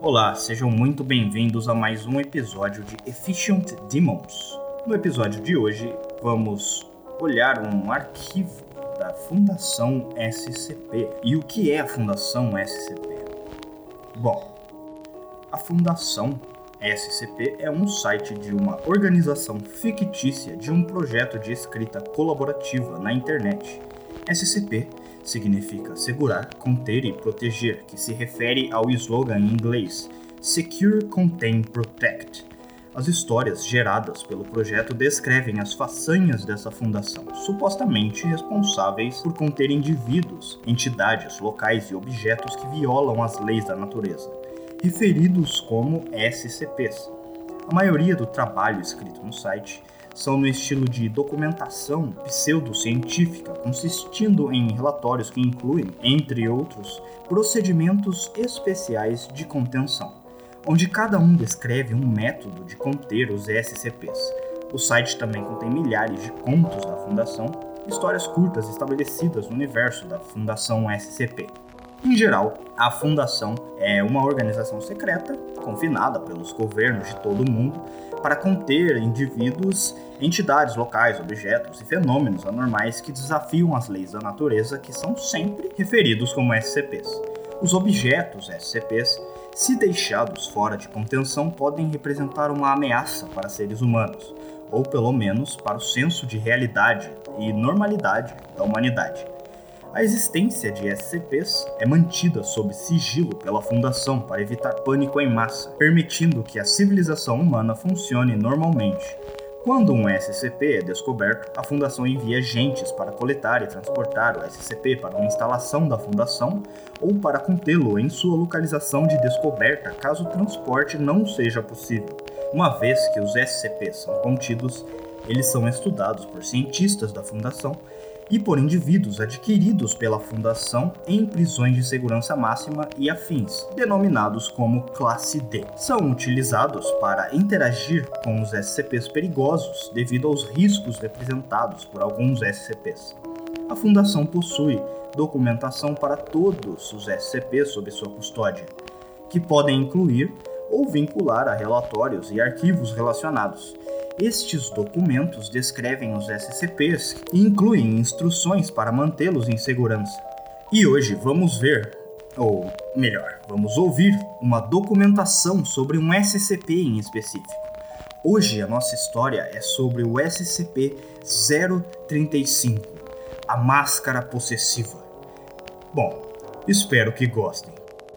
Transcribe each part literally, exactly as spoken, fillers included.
Olá, sejam muito bem-vindos a mais um episódio de Efficient Demons. No episódio de hoje, vamos olhar um arquivo da Fundação S C P. E o que é a Fundação S C P? Bom, a Fundação S C P é um site de uma organização fictícia de um projeto de escrita colaborativa na internet. S C P significa segurar, conter e proteger, que se refere ao slogan em inglês Secure, Contain, Protect. As histórias geradas pelo projeto descrevem as façanhas dessa fundação, supostamente responsáveis por conter indivíduos, entidades, locais e objetos que violam as leis da natureza, referidos como S C Ps. A maioria do trabalho escrito no site são no estilo de documentação pseudocientífica, consistindo em relatórios que incluem, entre outros, procedimentos especiais de contenção, onde cada um descreve um método de conter os S C Ps. O site também contém milhares de contos da Fundação, histórias curtas estabelecidas no universo da Fundação S C P. Em geral, a Fundação é uma organização secreta, confinada pelos governos de todo o mundo, para conter indivíduos, entidades locais, objetos e fenômenos anormais que desafiam as leis da natureza, que são sempre referidos como S C Ps. Os objetos S C Ps, se deixados fora de contenção, podem representar uma ameaça para seres humanos, ou pelo menos para o senso de realidade e normalidade da humanidade. A existência de S C Ps é mantida sob sigilo pela Fundação para evitar pânico em massa, permitindo que a civilização humana funcione normalmente. Quando um S C P é descoberto, a Fundação envia agentes para coletar e transportar o S C P para uma instalação da Fundação ou para contê-lo em sua localização de descoberta caso o transporte não seja possível. Uma vez que os S C Ps são contidos, eles são estudados por cientistas da Fundação e por indivíduos adquiridos pela Fundação em prisões de segurança máxima e afins, denominados como Classe D. São utilizados para interagir com os S C Ps perigosos devido aos riscos representados por alguns S C Ps. A Fundação possui documentação para todos os S C Ps sob sua custódia, que podem incluir ou vincular a relatórios e arquivos relacionados. Estes documentos descrevem os S C Ps e incluem instruções para mantê-los em segurança. E hoje vamos ver, ou melhor, vamos ouvir uma documentação sobre um S C P em específico. Hoje a nossa história é sobre o S C P zero trinta e cinco, a Máscara Possessiva. Bom, espero que gostem.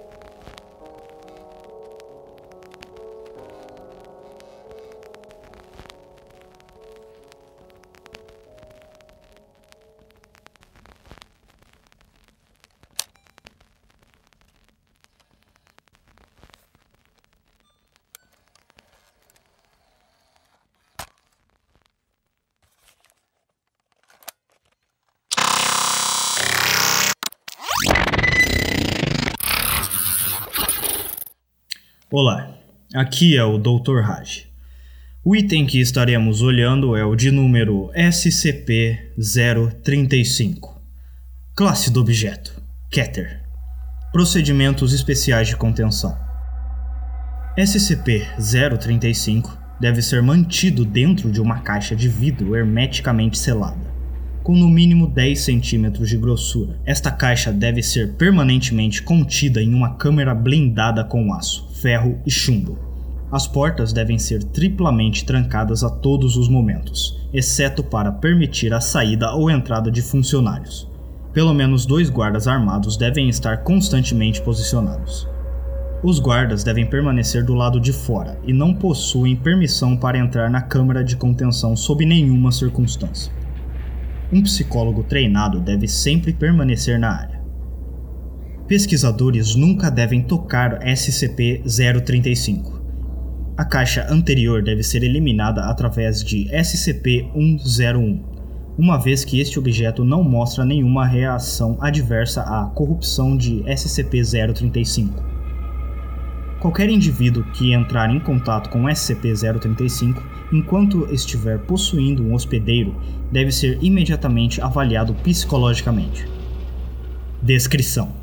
Olá, aqui é o doutor Raj. O item que estaremos olhando é o de número S C P zero trinta e cinco. Classe do objeto, Keter. Procedimentos especiais de contenção. S C P zero trinta e cinco deve ser mantido dentro de uma caixa de vidro hermeticamente selada, com no mínimo dez centímetros de grossura. Esta caixa deve ser permanentemente contida em uma câmara blindada com aço, ferro e chumbo. As portas devem ser triplamente trancadas a todos os momentos, exceto para permitir a saída ou entrada de funcionários. Pelo menos dois guardas armados devem estar constantemente posicionados. Os guardas devem permanecer do lado de fora e não possuem permissão para entrar na câmara de contenção sob nenhuma circunstância. Um psicólogo treinado deve sempre permanecer na área. Pesquisadores nunca devem tocar S C P zero trinta e cinco. A caixa anterior deve ser eliminada através de S C P cento e um, uma vez que este objeto não mostra nenhuma reação adversa à corrupção de S C P zero trinta e cinco. Qualquer indivíduo que entrar em contato com S C P zero trinta e cinco enquanto estiver possuindo um hospedeiro deve ser imediatamente avaliado psicologicamente. Descrição: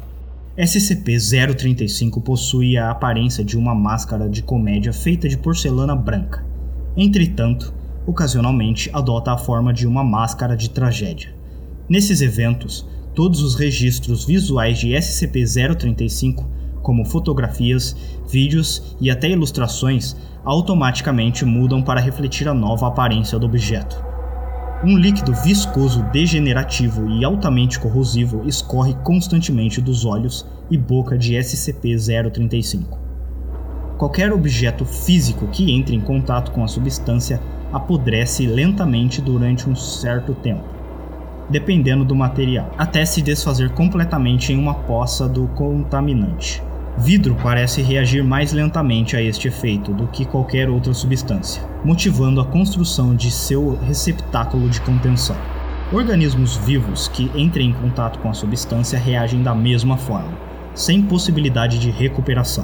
S C P zero trinta e cinco possui a aparência de uma máscara de comédia feita de porcelana branca. Entretanto, ocasionalmente adota a forma de uma máscara de tragédia. Nesses eventos, todos os registros visuais de S C P zero trinta e cinco, como fotografias, vídeos e até ilustrações, automaticamente mudam para refletir a nova aparência do objeto. Um líquido viscoso degenerativo e altamente corrosivo escorre constantemente dos olhos e boca de S C P zero trinta e cinco. Qualquer objeto físico que entre em contato com a substância apodrece lentamente durante um certo tempo, dependendo do material, até se desfazer completamente em uma poça do contaminante. Vidro parece reagir mais lentamente a este efeito do que qualquer outra substância, motivando a construção de seu receptáculo de contenção. Organismos vivos que entrem em contato com a substância reagem da mesma forma, sem possibilidade de recuperação.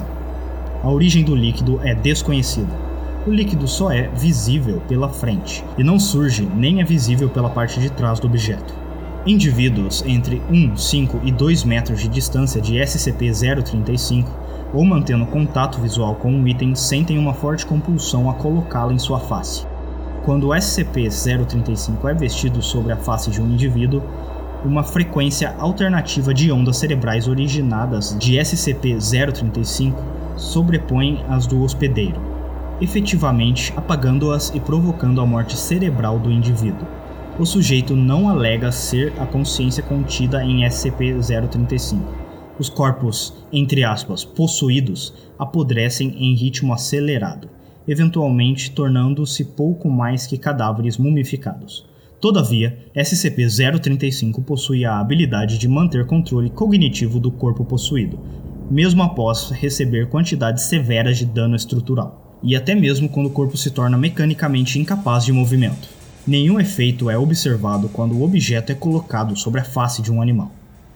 A origem do líquido é desconhecida. O líquido só é visível pela frente, e não surge nem é visível pela parte de trás do objeto. Indivíduos entre um, cinco e dois metros de distância de S C P zero trinta e cinco ou mantendo contato visual com um item sentem uma forte compulsão a colocá-lo em sua face. Quando o S C P zero trinta e cinco é vestido sobre a face de um indivíduo, uma frequência alternativa de ondas cerebrais originadas de S C P zero trinta e cinco sobrepõe as do hospedeiro, efetivamente apagando-as e provocando a morte cerebral do indivíduo. O sujeito não alega ser a consciência contida em S C P zero trinta e cinco. Os corpos, entre aspas, possuídos, apodrecem em ritmo acelerado, eventualmente tornando-se pouco mais que cadáveres mumificados. Todavia, S C P zero trinta e cinco possui a habilidade de manter controle cognitivo do corpo possuído, mesmo após receber quantidades severas de dano estrutural, e até mesmo quando o corpo se torna mecanicamente incapaz de movimento. Nenhum efeito é observado quando o objeto é colocado sobre a face de um animal.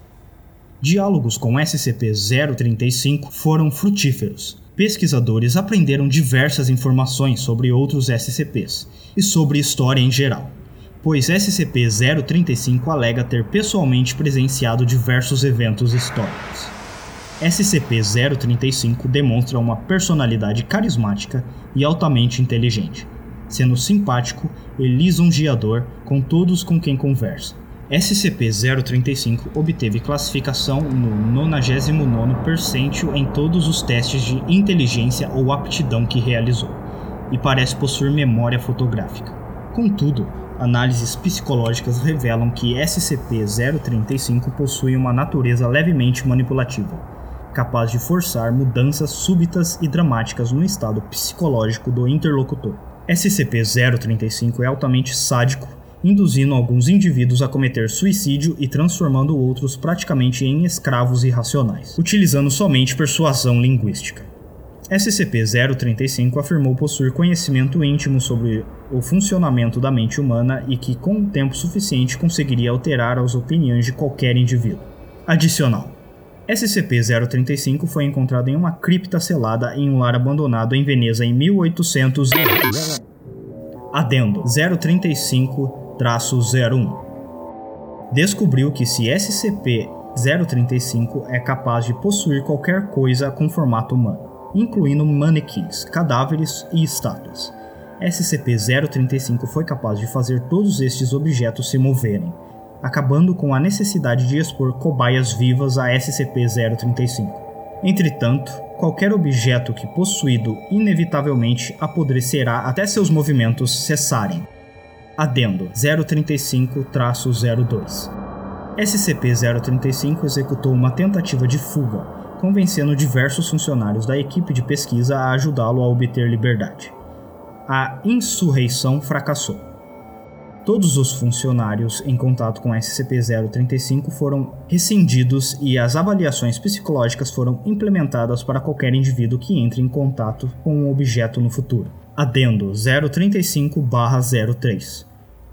Diálogos com S C P zero trinta e cinco foram frutíferos. Pesquisadores aprenderam diversas informações sobre outros S C Ps e sobre história em geral, pois S C P zero trinta e cinco alega ter pessoalmente presenciado diversos eventos históricos. S C P zero trinta e cinco demonstra uma personalidade carismática e altamente inteligente, sendo simpático e lisonjeador com todos com quem conversa. S C P zero trinta e cinco obteve classificação no nonagésimo nono percentile em todos os testes de inteligência ou aptidão que realizou, e parece possuir memória fotográfica. Contudo, análises psicológicas revelam que S C P zero trinta e cinco possui uma natureza levemente manipulativa, capaz de forçar mudanças súbitas e dramáticas no estado psicológico do interlocutor. S C P zero trinta e cinco é altamente sádico, induzindo alguns indivíduos a cometer suicídio e transformando outros praticamente em escravos irracionais, utilizando somente persuasão linguística. S C P zero trinta e cinco afirmou possuir conhecimento íntimo sobre o funcionamento da mente humana e que, com um tempo suficiente, conseguiria alterar as opiniões de qualquer indivíduo. Adicional: S C P zero trinta e cinco foi encontrado em uma cripta selada em um lar abandonado em Veneza em mil e oitocentos e... Adendo zero trinta e cinco traço zero um. Descobriu que se S C P zero trinta e cinco é capaz de possuir qualquer coisa com formato humano, incluindo manequins, cadáveres e estátuas. S C P zero trinta e cinco foi capaz de fazer todos estes objetos se moverem, acabando com a necessidade de expor cobaias vivas a S C P zero trinta e cinco. Entretanto, qualquer objeto que possuído inevitavelmente apodrecerá até seus movimentos cessarem. Adendo zero trinta e cinco traço zero dois. S C P zero trinta e cinco executou uma tentativa de fuga, convencendo diversos funcionários da equipe de pesquisa a ajudá-lo a obter liberdade. A insurreição fracassou. Todos os funcionários em contato com S C P zero trinta e cinco foram rescindidos e as avaliações psicológicas foram implementadas para qualquer indivíduo que entre em contato com um objeto no futuro. Adendo zero trinta e cinco barra zero três.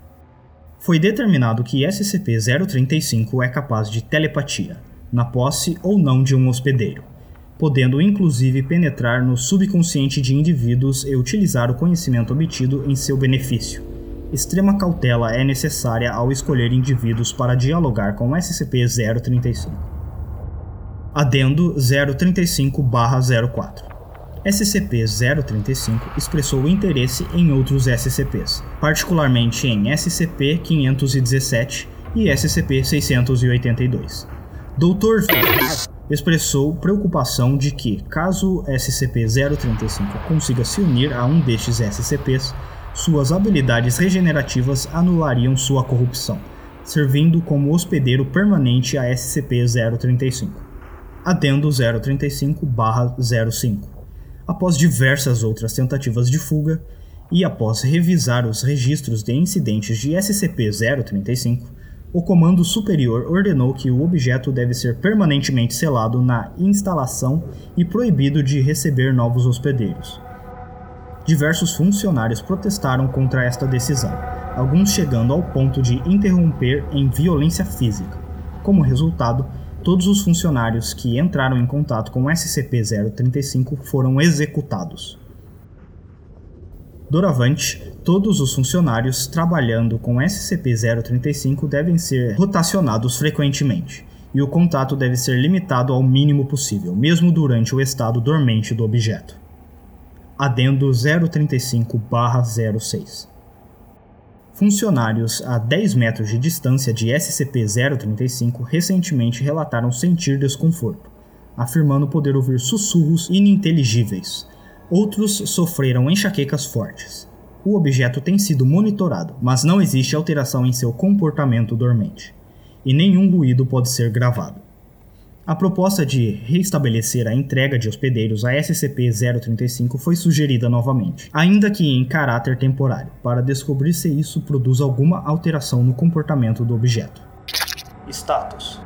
Foi determinado que S C P zero trinta e cinco é capaz de telepatia, na posse ou não de um hospedeiro, podendo inclusive penetrar no subconsciente de indivíduos e utilizar o conhecimento obtido em seu benefício. Extrema cautela é necessária ao escolher indivíduos para dialogar com S C P zero trinta e cinco. Adendo zero trinta e cinco barra zero quatro. S C P zero trinta e cinco expressou interesse em outros S C Ps, particularmente em S C P quinhentos e dezessete e S C P seiscentos e oitenta e dois. doutor expressou preocupação de que, caso S C P zero trinta e cinco consiga se unir a um destes S C Ps, suas habilidades regenerativas anulariam sua corrupção, servindo como hospedeiro permanente a S C P zero trinta e cinco. Adendo zero trinta e cinco barra zero cinco. Após diversas outras tentativas de fuga, e após revisar os registros de incidentes de S C P zero trinta e cinco, o Comando Superior ordenou que o objeto deve ser permanentemente selado na instalação e proibido de receber novos hospedeiros. Diversos funcionários protestaram contra esta decisão, alguns chegando ao ponto de interromper em violência física. Como resultado, todos os funcionários que entraram em contato com S C P zero trinta e cinco foram executados. Doravante, todos os funcionários trabalhando com S C P zero trinta e cinco devem ser rotacionados frequentemente, e o contato deve ser limitado ao mínimo possível, mesmo durante o estado dormente do objeto. Adendo zero trinta e cinco barra zero seis. Funcionários a dez metros de distância de S C P zero trinta e cinco recentemente relataram sentir desconforto, afirmando poder ouvir sussurros ininteligíveis. Outros sofreram enxaquecas fortes. O objeto tem sido monitorado, mas não existe alteração em seu comportamento dormente, e nenhum ruído pode ser gravado. A proposta de restabelecer a entrega de hospedeiros a S C P zero trinta e cinco foi sugerida novamente, ainda que em caráter temporário, para descobrir se isso produz alguma alteração no comportamento do objeto. Status: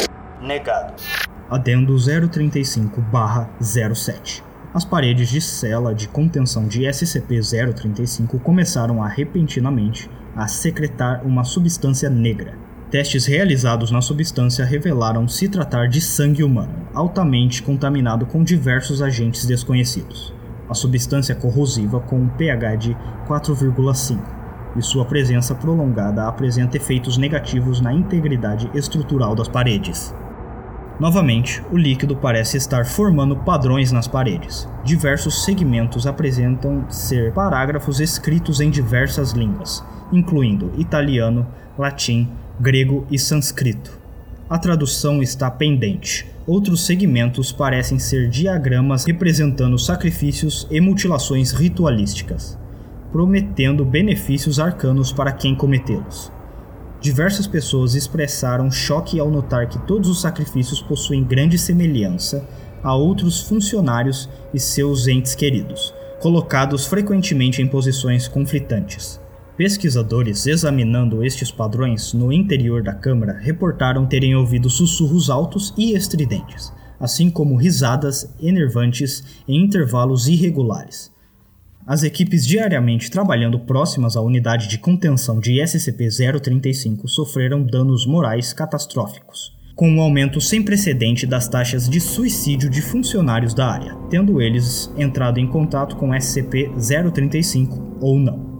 negado. Adendo zero trinta e cinco barra zero sete. As paredes de cela de contenção de S C P zero trinta e cinco começaram a repentinamente a secretar uma substância negra. Testes realizados na substância revelaram se tratar de sangue humano, altamente contaminado com diversos agentes desconhecidos. A substância corrosiva com um pH de quatro vírgula cinco, e sua presença prolongada apresenta efeitos negativos na integridade estrutural das paredes. Novamente, o líquido parece estar formando padrões nas paredes. Diversos segmentos apresentam ser parágrafos escritos em diversas línguas, incluindo italiano, latim, grego e sânscrito. A tradução está pendente. Outros segmentos parecem ser diagramas representando sacrifícios e mutilações ritualísticas, prometendo benefícios arcanos para quem cometê-los. Diversas pessoas expressaram choque ao notar que todos os sacrifícios possuem grande semelhança a outros funcionários e seus entes queridos, colocados frequentemente em posições conflitantes. Pesquisadores examinando estes padrões no interior da câmara reportaram terem ouvido sussurros altos e estridentes, assim como risadas enervantes em intervalos irregulares. As equipes diariamente trabalhando próximas à unidade de contenção de S C P zero trinta e cinco sofreram danos morais catastróficos, com um aumento sem precedente das taxas de suicídio de funcionários da área, tendo eles entrado em contato com S C P zero trinta e cinco ou não.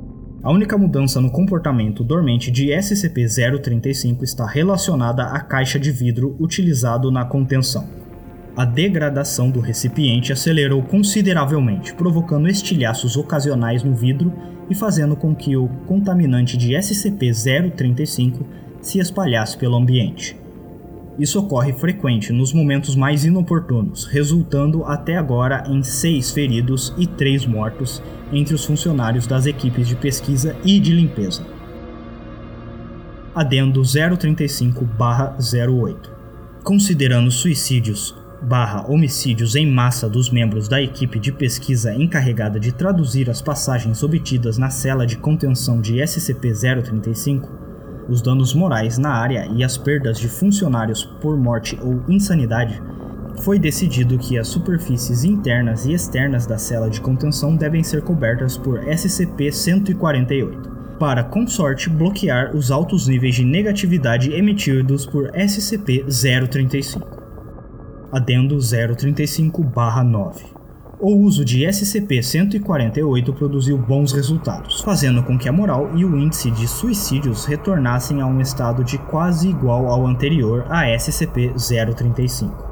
A única mudança no comportamento dormente de S C P zero trinta e cinco está relacionada à caixa de vidro utilizado na contenção. A degradação do recipiente acelerou consideravelmente, provocando estilhaços ocasionais no vidro e fazendo com que o contaminante de S C P zero trinta e cinco se espalhasse pelo ambiente. Isso ocorre frequente nos momentos mais inoportunos, resultando até agora em seis feridos e três mortos entre os funcionários das equipes de pesquisa e de limpeza. Adendo zero trinta e cinco barra zero oito. Considerando suicídios barra homicídios em massa dos membros da equipe de pesquisa encarregada de traduzir as passagens obtidas na cela de contenção de S C P zero trinta e cinco, os danos morais na área e as perdas de funcionários por morte ou insanidade, foi decidido que as superfícies internas e externas da cela de contenção devem ser cobertas por S C P cento e quarenta e oito, para, com sorte, bloquear os altos níveis de negatividade emitidos por S C P zero trinta e cinco. Adendo zero trinta e cinco barra nove. O uso de S C P cento e quarenta e oito produziu bons resultados, fazendo com que a moral e o índice de suicídios retornassem a um estado de quase igual ao anterior a S C P zero trinta e cinco.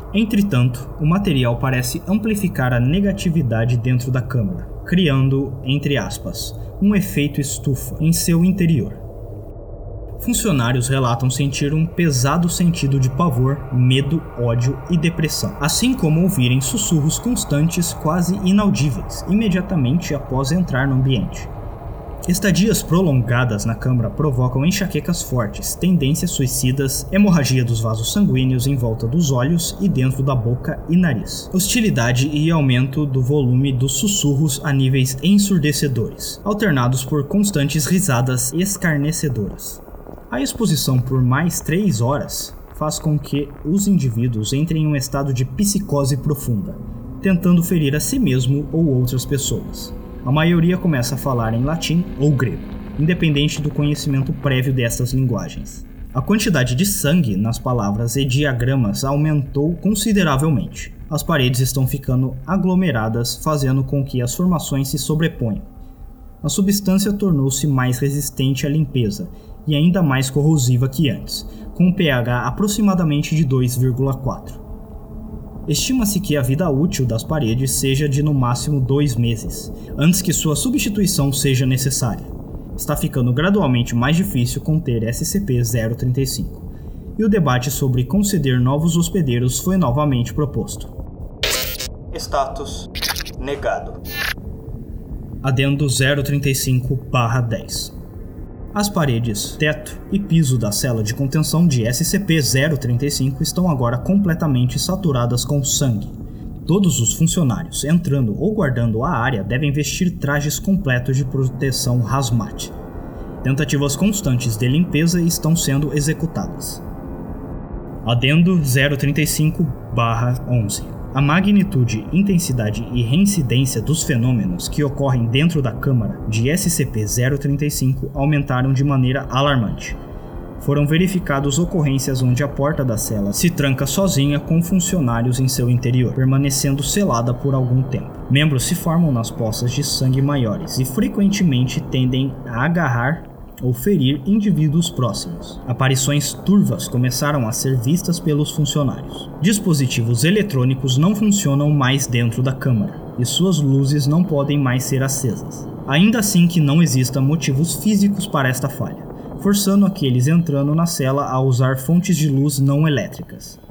Entretanto, o material parece amplificar a negatividade dentro da câmara, criando, entre aspas, um efeito estufa em seu interior. Funcionários relatam sentir um pesado sentido de pavor, medo, ódio e depressão, assim como ouvirem sussurros constantes quase inaudíveis imediatamente após entrar no ambiente. Estadias prolongadas na câmara provocam enxaquecas fortes, tendências suicidas, hemorragia dos vasos sanguíneos em volta dos olhos e dentro da boca e nariz, hostilidade e aumento do volume dos sussurros a níveis ensurdecedores, alternados por constantes risadas escarnecedoras. A exposição por mais três horas faz com que os indivíduos entrem em um estado de psicose profunda, tentando ferir a si mesmo ou outras pessoas. A maioria começa a falar em latim ou grego, independente do conhecimento prévio dessas linguagens. A quantidade de sangue nas palavras e diagramas aumentou consideravelmente. As paredes estão ficando aglomeradas, fazendo com que as formações se sobreponham. A substância tornou-se mais resistente à limpeza e ainda mais corrosiva que antes, com um pH aproximadamente de dois vírgula quatro. Estima-se que a vida útil das paredes seja de no máximo dois meses, antes que sua substituição seja necessária. Está ficando gradualmente mais difícil conter S C P zero trinta e cinco, e o debate sobre conceder novos hospedeiros foi novamente proposto. Status negado. Adendo zero trinta e cinco barra dez. As paredes, teto e piso da cela de contenção de S C P zero trinta e cinco estão agora completamente saturadas com sangue. Todos os funcionários entrando ou guardando a área devem vestir trajes completos de proteção hazmat. Tentativas constantes de limpeza estão sendo executadas. Adendo zero trinta e cinco barra onze. A magnitude, intensidade e reincidência dos fenômenos que ocorrem dentro da câmara de S C P zero trinta e cinco aumentaram de maneira alarmante. Foram verificadas ocorrências onde a porta da cela se tranca sozinha com funcionários em seu interior, permanecendo selada por algum tempo. Membros se formam nas poças de sangue maiores e frequentemente tendem a agarrar ou ferir indivíduos próximos. Aparições turvas começaram a ser vistas pelos funcionários. Dispositivos eletrônicos não funcionam mais dentro da câmara, e suas luzes não podem mais ser acesas. Ainda assim que não existam motivos físicos para esta falha, forçando aqueles entrando na cela a usar fontes de luz não elétricas.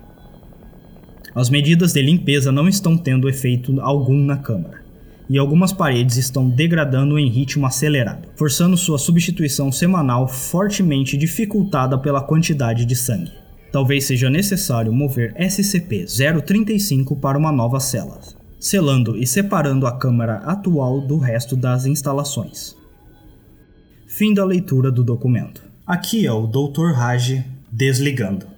As medidas de limpeza não estão tendo efeito algum na câmara, e algumas paredes estão degradando em ritmo acelerado, forçando sua substituição semanal fortemente dificultada pela quantidade de sangue. Talvez seja necessário mover S C P zero trinta e cinco para uma nova cela, selando e separando a câmara atual do resto das instalações. Fim da leitura do documento. Aqui é o doutor Raj desligando.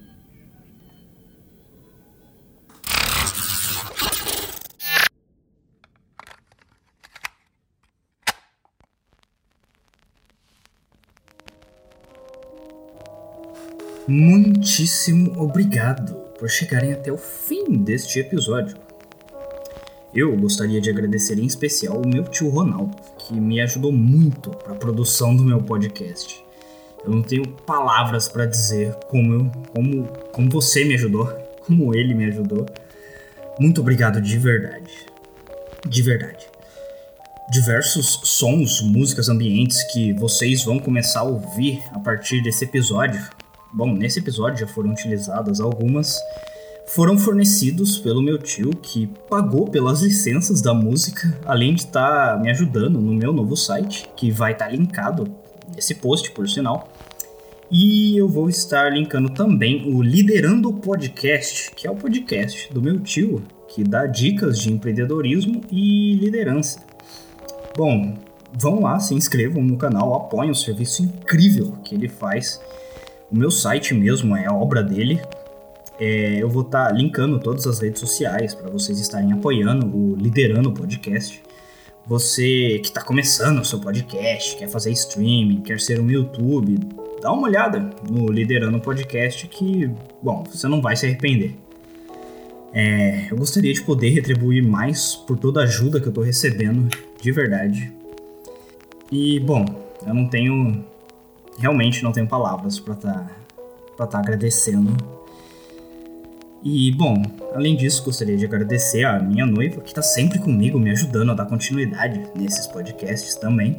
Muitíssimo obrigado por chegarem até o fim deste episódio. Eu gostaria de agradecer em especial o meu tio Ronaldo, que me ajudou muito para a produção do meu podcast. Eu não tenho palavras para dizer como, eu, como, como você me ajudou, como ele me ajudou. Muito obrigado de verdade. De verdade. Diversos sons, músicas ambientes que vocês vão começar a ouvir a partir desse episódio. Bom, nesse episódio já foram utilizadas algumas, foram fornecidos pelo meu tio, que pagou pelas licenças da música, além de estar tá me ajudando no meu novo site, que vai estar tá linkado nesse post, por sinal. E eu vou estar linkando também o Liderando Podcast, que é o podcast do meu tio, que dá dicas de empreendedorismo e liderança. Bom, vão lá, se inscrevam no canal, apoiem o serviço incrível que ele faz. O meu site mesmo é a obra dele. É, eu vou estar tá linkando todas as redes sociais para vocês estarem apoiando o Liderando Podcast. Você que está começando o seu podcast, quer fazer streaming, quer ser um YouTube, dá uma olhada no Liderando Podcast que, bom, você não vai se arrepender. É, eu gostaria de poder retribuir mais por toda a ajuda que eu estou recebendo, de verdade. E, bom, eu não tenho... Realmente não tenho palavras para estar tá, para tá agradecendo. E, bom, além disso, gostaria de agradecer a minha noiva, que está sempre comigo, me ajudando a dar continuidade nesses podcasts também.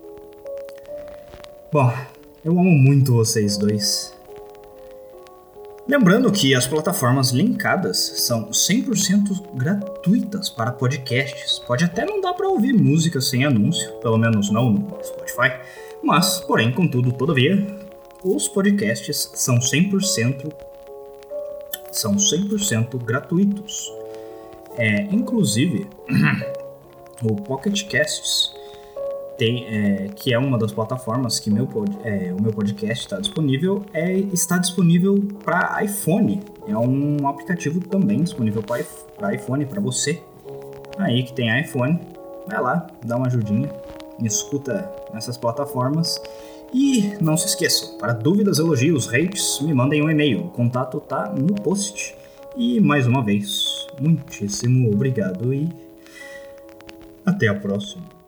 Bom, eu amo muito vocês dois. Lembrando que as plataformas linkadas são cem por cento gratuitas para podcasts. Pode até não dar para ouvir música sem anúncio, pelo menos não no Spotify, mas, porém, contudo, todavia, os podcasts são cem por cento são cem por cento gratuitos. É, inclusive, o Pocket Casts, tem, é, que é uma das plataformas que meu pod, é, o meu podcast está disponível, é, está disponível para iPhone. É um aplicativo também disponível para iPhone, para você aí que tem iPhone. Vai lá, dá uma ajudinha, me escuta nessas plataformas. E não se esqueçam, para dúvidas, elogios, hates, me mandem um e-mail. O contato tá no post. E mais uma vez, muitíssimo obrigado e até a próxima.